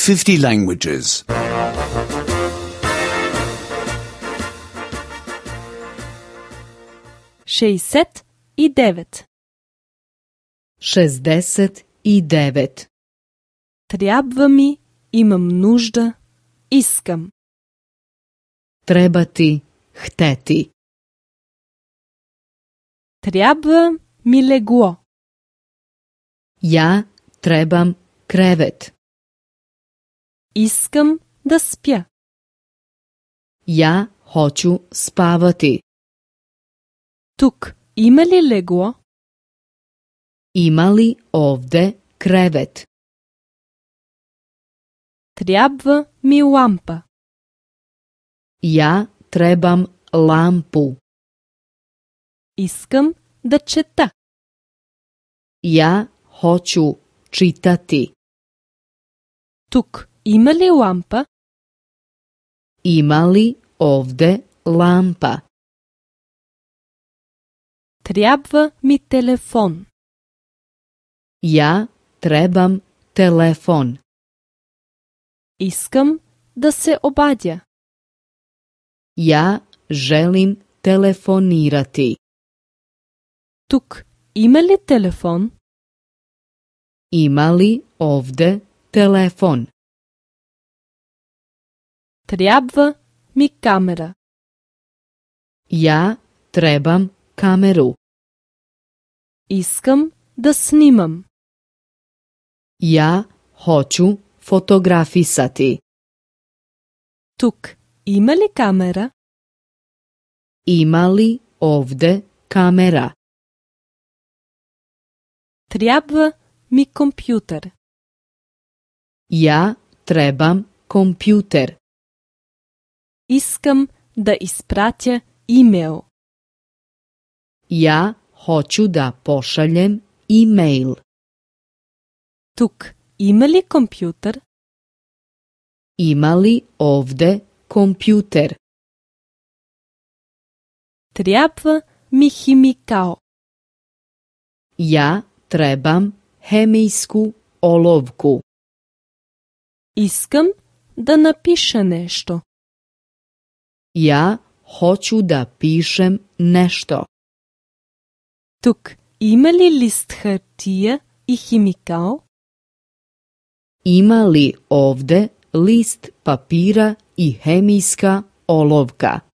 50 languages. 69. 69. Трябва ми, имам нужда, искам. Treba ti, hteti. Трябва ми легло. Ja trebam krevet. Искам да спя. Ja hoću spavati. Тук има ли легло? Ima li ovde krevet? Трябва ми лампа. Ja trebam lampu. Искам да чета. Ja hoću čitati. Тук има ли лампа? Ima li ovde lampa? Трябва ми телефон. Ja trebam telefon. Искам да се обадя. Ja želim telefonirati. Тук има ли телефон? Ima li ovde telefon? Трябва ми камера. Ja trebam kameru. Искам да снимам. Ja hoću fotografisati. Тук има ли камера? Ima li ovde kamera? Трябва ми компютър. Ja trebam kompjuter. Искам да изпратя имейл. Ja hoću da pošaljem e-mail. Тук има ли компютър? Ima li ovde kompjuter? Трябва ми химикал. Ja trebam hemijsku olovku. Искам да напиша нещо. Ja hoću da pišem nešto. Тук има ли лист хартия и химикал? Ima li ovde list papira i hemijska olovka?